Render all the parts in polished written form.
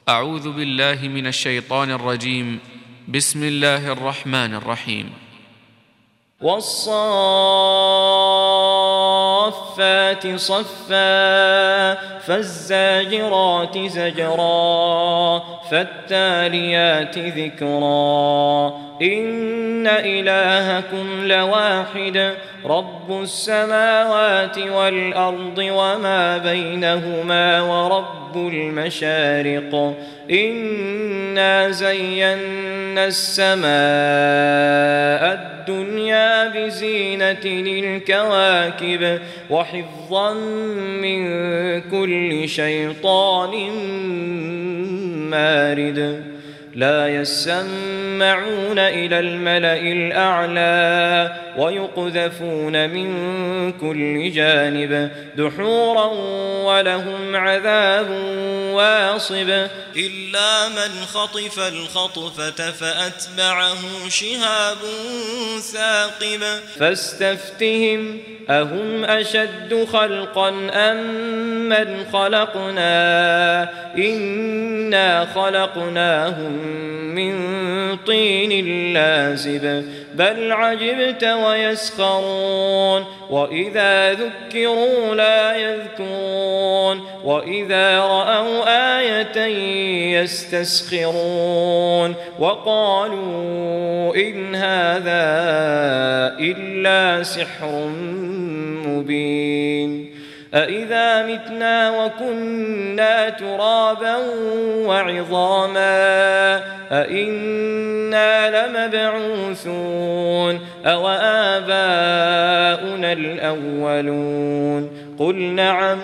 أعوذ بالله من الشيطان الرجيم. بسم الله الرحمن الرحيم. والصافات صفا فالزاجرات زجرا فالتاليات ذكرا إن إلهكم لواحد رب السماوات والأرض وما بينهما ورب المشارق إنا زينا السماء الدنيا بزينة الكواكب وحفظا من كل شيطان مارد لا يسمعون إلى الملأ الأعلى ويقذفون من كل جانب دحورا ولهم عذاب واصب إلا من خطف الخطفة فأتبعه شهاب ثاقب فاستفتهم أهم أشد خلقا أم من خلقنا إنا خلقناهم من طين لازب بل عجبت ويسخرون وإذا ذكروا لا يذكرون وإذا رأوا آية يستسخرون وقالوا إن هذا إلا سحر مبين أإذا متنا وكنا ترابا وعظاما أإنا لمبعوثون أو آباؤنا الأولون قل نعم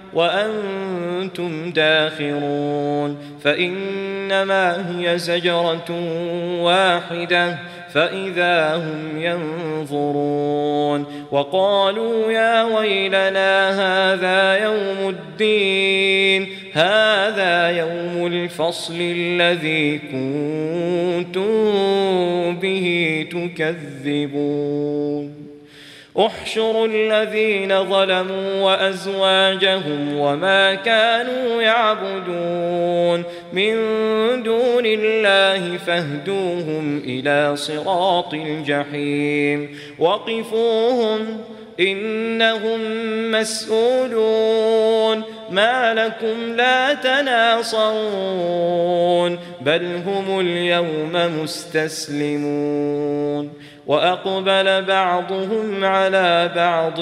وأنتم داخرون فإنما هي زجرة واحدة فإذا هم ينظرون وقالوا يا ويلنا هذا يوم الدين هذا يوم الفصل الذي كنتم به تكذبون احشروا الذين ظلموا وأزواجهم وما كانوا يعبدون من دون الله فاهدوهم إلى صراط الجحيم وقفوهم إنهم مسؤولون ما لكم لا تناصرون بل هم اليوم مستسلمون وأقبل بعضهم على بعض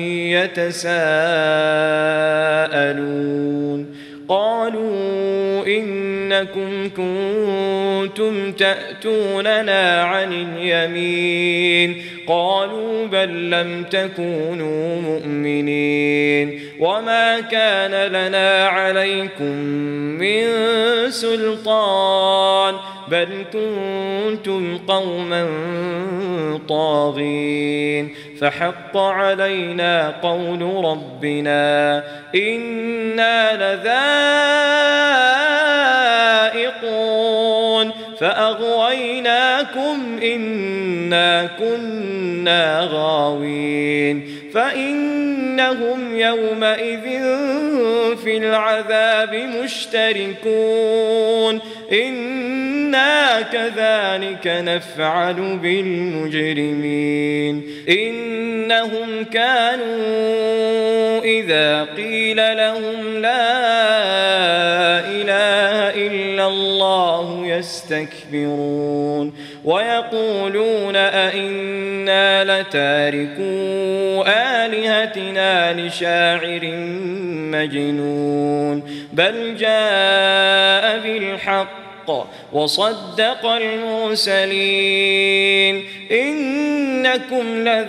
يتساءلون قالوا إنكم كنتم تأتوننا عن اليمين قالوا بل لم تكونوا مؤمنين وما كان لنا عليكم من سلطان بل كنتم قوما طاغين فحق علينا قول ربنا إنا لذائقون فأغويناكم إنا كنا غاوين فإنهم يومئذ في العذاب مشتركون إنا كذلك نفعل بالمجرمين إنهم كانوا إذا قيل لهم لا إله إلا الله يستكبرون ويقولون أئنا لتاركو آلهتنا لشاعر مجنون بل جاء بالحق وصدق المرسلين إنكم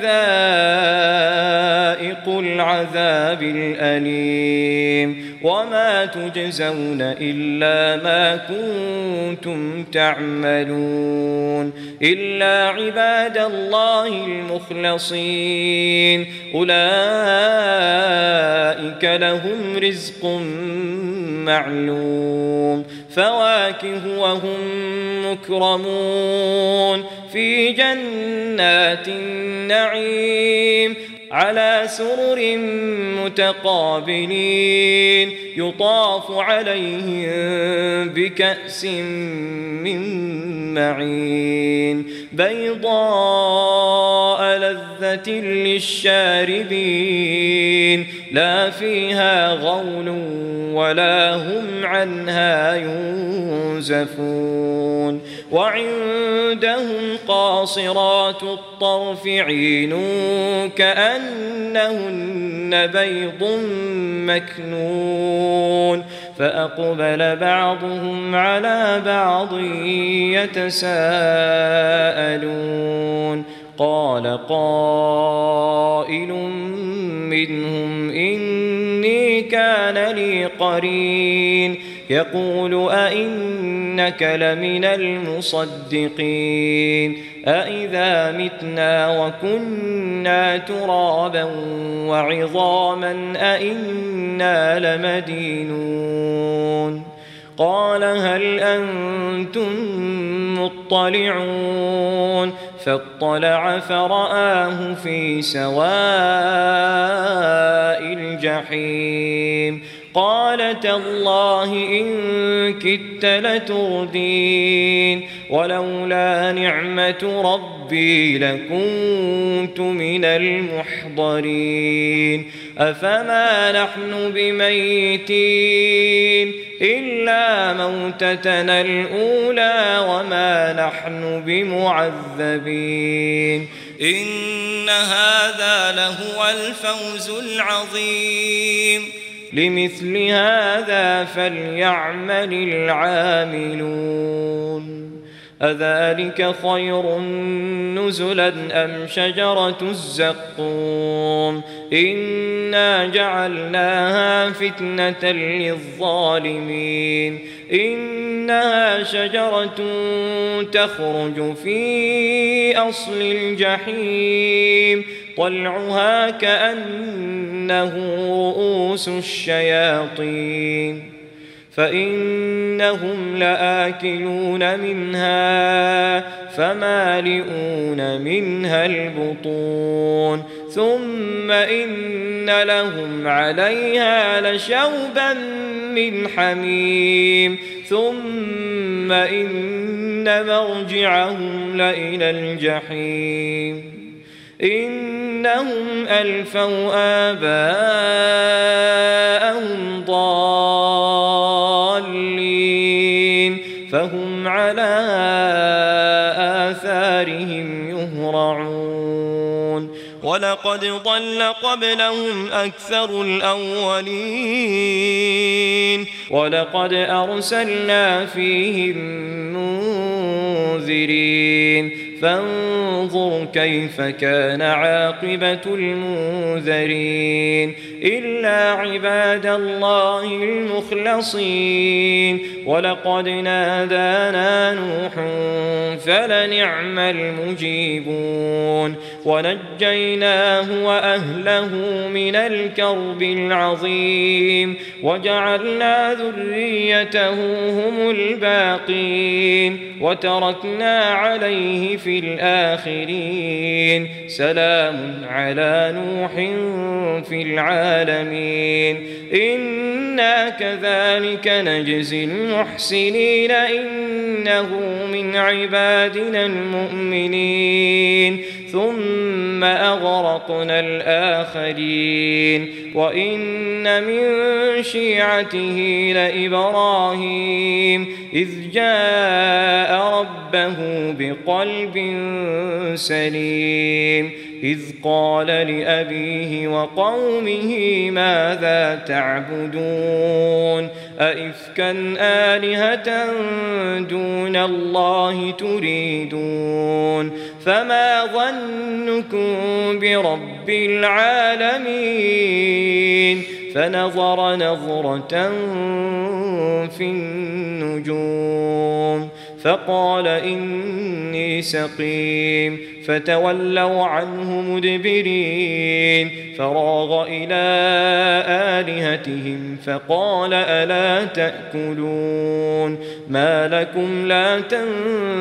لذائق العذاب الأليم وما تجزون إلا ما كنتم تعملون إلا عباد الله المخلصين أولئك لهم رزق معلوم فواكه وهم مكرمون في جنات النعيم على سرر متقابلين يطاف عليهم بكأس من معين بيضاء لذة للشاربين لا فيها غول ولا هم عنها ينزفون وعندهم قاصرات الطرف عين كأنهن بيض مكنون فأقبل بعضهم على بعض يتساءلون قال قائل منهم إني كان لي قرين يقول أئنك لمن المصدقين أئذا متنا وكنا ترابا وعظاما أئنا لمدينون قال هل أنتم مطلعون فاطلع فرآه في سواء الجحيم قال تالله إن كدت لتردين ولولا نعمة ربي لكنت من المحضرين أفما نحن بميتين إلا موتتنا الأولى وما نحن بمعذبين إن هذا لهو الفوز العظيم لمثل هذا فليعمل العاملون أذلك خير نزلا أم شجرة الزقوم إنا جعلناها فتنة للظالمين إنها شجرة تخرج في أصل الجحيم طلعها كأنه رؤوس الشياطين فإنهم لآكلون منها فمالئون منها البطون ثم إن لهم عليها لشوبا من حميم ثم إن مرجعهم لإلى الجحيم إنهم ألفوا آباءهم ضالين فهم على آثارهم يهرعون ولقد ضل قبلهم أكثر الأولين ولقد أرسلنا فيهم منذرين فانظر كيف كان عاقبة المنذرين إلا عباد الله المخلصين ولقد نادانا نوح فلنعم المجيبون ونجيناه وأهله من الكرب العظيم وجعلنا ذريته هم الباقين وتركنا عليه في الآخرين سلام على نوح في العالمين إنا كذلك نجزي المحسنين إنه من عبادنا المؤمنين ثم أغرقنا الآخرين وإن من شيعته لإبراهيم إذ جاء ربه بقلب سليم إذ قال لأبيه وقومه ماذا تعبدون أئفكا آلهة دون الله تريدون فما ظنكم برب العالمين فنظر نظرة في النجوم فقال إني سقيم فتولوا عنه مدبرين فراغ إلى آلهتهم فقال ألا تأكلون ما لكم لا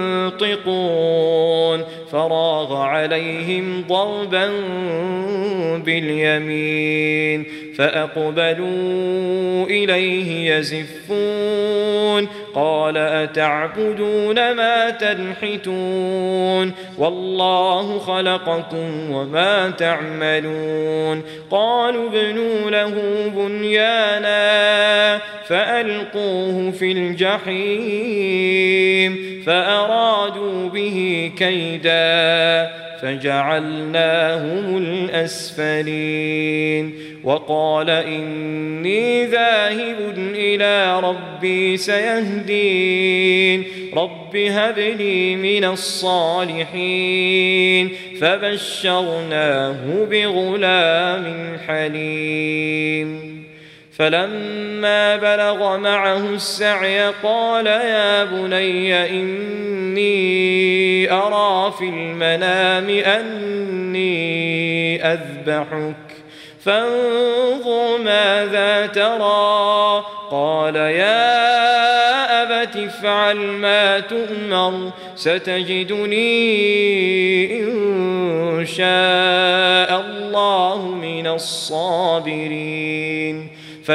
تنطقون فراغ عليهم ضربا باليمين فأقبلوا إليه يزفون قال أتعبدون ما تنحتون والله خلقكم وما تعملون قالوا ابنوا له بنيانا فألقوه في الجحيم فأرادوا به كيدا فجعلناهم الأسفلين وقال إني ذاهب إلى ربي سيهدين رب هب لي من الصالحين فبشرناه بغلام حليم فلما بلغ معه السعي قال يا بني إني أرى في المنام أني أذبحك فانظر ماذا ترى قال يا أبت افعل ما تؤمر ستجدني إن شاء الله من الصابرين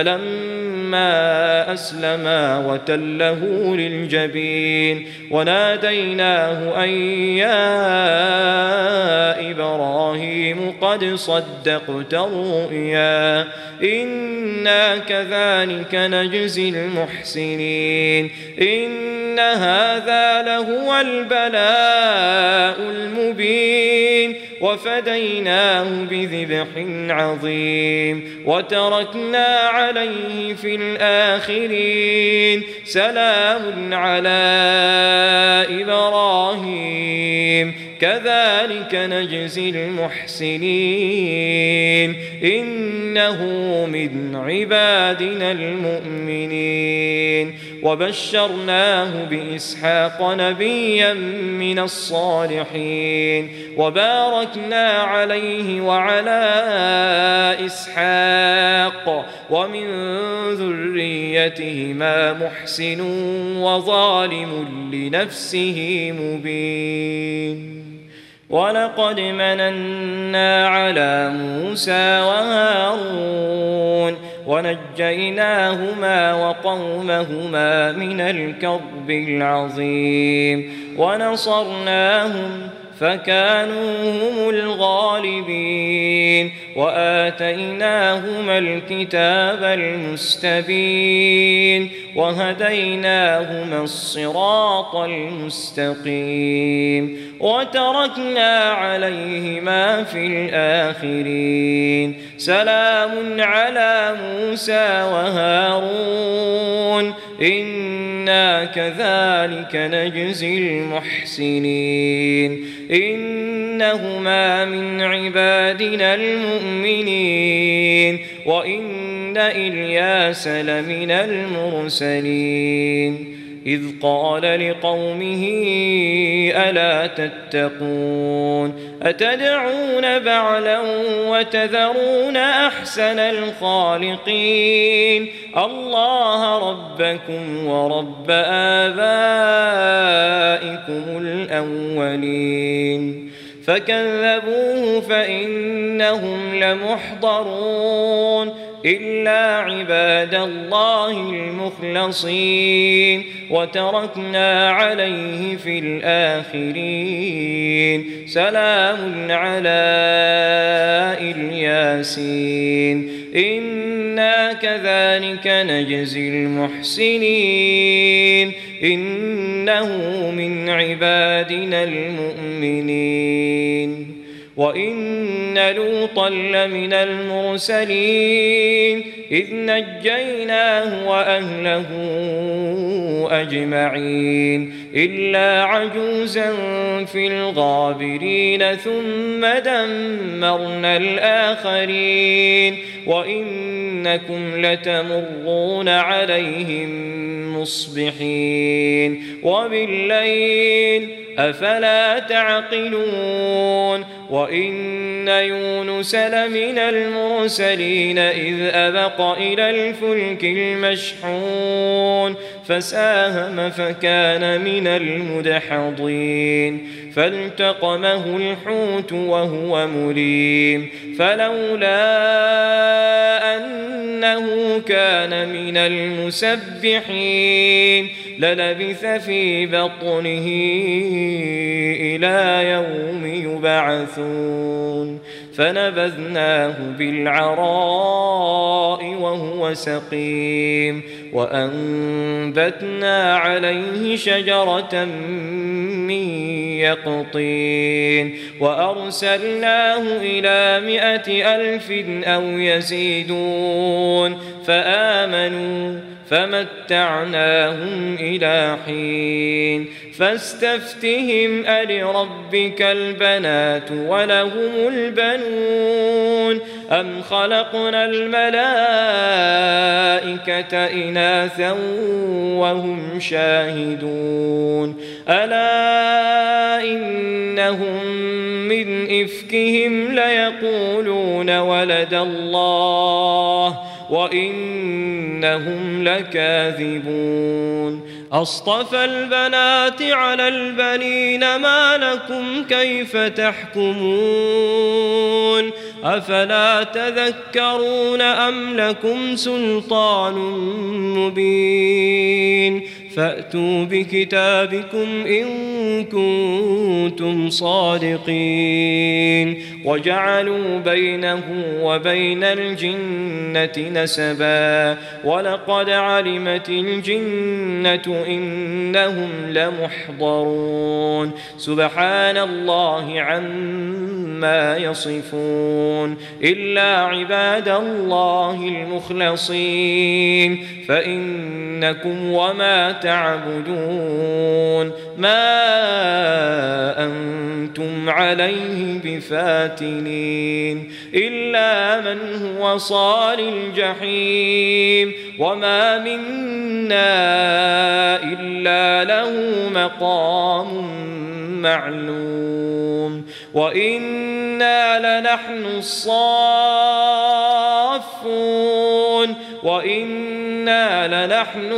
فلما أسلما وتله للجبين وناديناه أن يا إبراهيم قد صدقت الرؤيا إنا كذلك نجزي المحسنين إن هذا لهو البلاء المبين وفديناه بذبح عظيم وتركنا عليه في الآخرين سلام على إبراهيم كذلك نجزي المحسنين إنه من عبادنا المؤمنين وبشرناه بإسحاق نبيا من الصالحين وباركنا عليه وعلى إسحاق ومن ذريتهما محسن وظالم لنفسه مبين ولقد مننا على موسى وهارون ونجيناهما وقومهما من الكرب العظيم ونصرناهم فكانوا هم الغالبين وآتيناهما الكتاب المستبين وهديناهما الصراط المستقيم وتركنا عليهما في الآخرين سلام على موسى وهارون إنا كذلك نجزي المحسنين إنهما من عبادنا المؤمنين وإن إلياس لمن المرسلين إذ قال لقومه ألا تتقون أتدعون بعلا وتذرون أحسن الخالقين الله ربكم ورب آبائكم الأولين فكذبوه فإنهم لمحضرون إلا عباد الله المخلصين وتركنا عليه في الآخرين سلام على الياسين إنا كذلك نجزي المحسنين إنه من عبادنا المؤمنين وإن لوطا لمن المرسلين إذ نجيناه وأهله أجمعين إلا عجوزا في الغابرين ثم دمرنا الآخرين وإنكم لتمرون عليهم مصبحين وبالليل أفلا تعقلون وإن يونس لمن المرسلين إذ أبق إلى الفلك المشحون فساهم فكان من المدحضين فالتقمه الحوت وهو مليم فلولا أنه كان من المسبحين للبث في بطنه إلى يوم يبعثون فنبذناه بالعراء وهو سقيم وأنبتنا عليه شجرة من يقطين وأرسلناه إلى 100,000 أو يزيدون فآمنوا فمتعناهم إلى حين فاستفتهم ألربك البنات ولهم البنون أم خلقنا الملائكة إناثا وهم شاهدون ألا إنهم من إفكهم ليقولون ولد الله وإنهم لكاذبون أصطفى البنات على البنين ما لكم كيف تحكمون أفلا تذكرون أم لكم سلطان مبين فأتوا بكتابكم إن كنتم صادقين وجعلوا بينه وبين الجنة نسبا ولقد علمت الجنة إنهم لمحضرون سبحان الله عما يصفون إلا عباد الله المخلصين فإنكم وما تعبدون ما أنتم عليه بفاتنين إلا من هو صال الجحيم وما منا إلا له مقام معلوم وإنا لنحن الصافون وإنا لنحن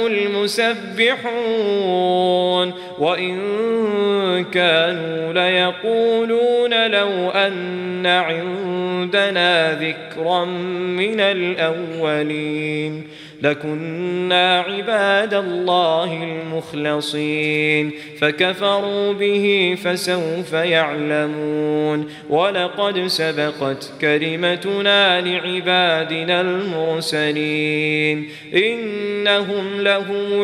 المسبحون وإن كانوا ليقولون لو أن عندنا ذكرا من الأولين لكنا عباد الله المخلصين فكفروا به فسوف يعلمون ولقد سبقت كلمتنا لعبادنا المرسلين إنهم لهم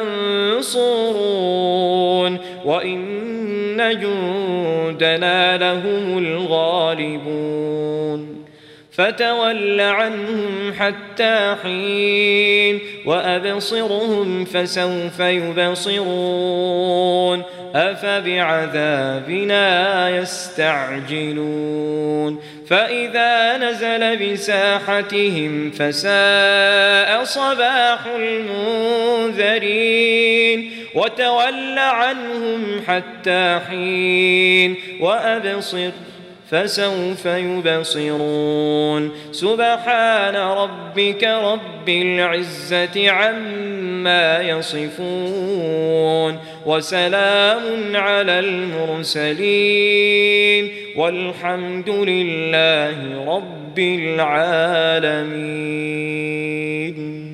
المنصورون وإن جندنا لهم الغالبون فتول عنهم حتى حين وأبصرهم فسوف يبصرون أفبعذابنا يستعجلون فإذا نزل بساحتهم فساء صباح المنذرين وتول عنهم حتى حين وأبصر فسوف يبصرون سبحان ربك رب العزة عما يصفون وسلام على المرسلين والحمد لله رب العالمين.